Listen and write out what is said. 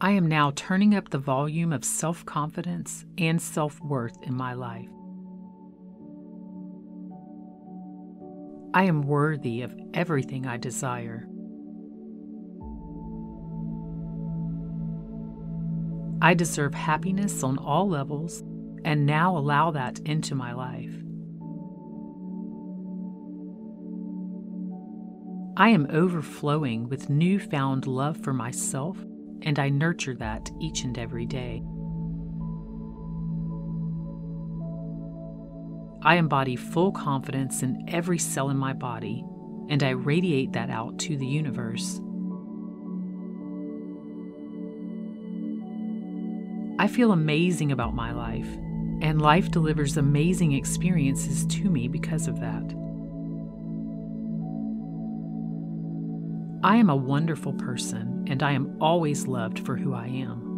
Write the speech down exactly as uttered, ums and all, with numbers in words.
I am now turning up the volume of self-confidence and self-worth in my life. I am worthy of everything I desire. I deserve happiness on all levels and now allow that into my life. I am overflowing with newfound love for myself, and I nurture that each and every day. I embody full confidence in every cell in my body, and I radiate that out to the universe. I feel amazing about my life, and life delivers amazing experiences to me because of that. I am a wonderful person, and I am always loved for who I am.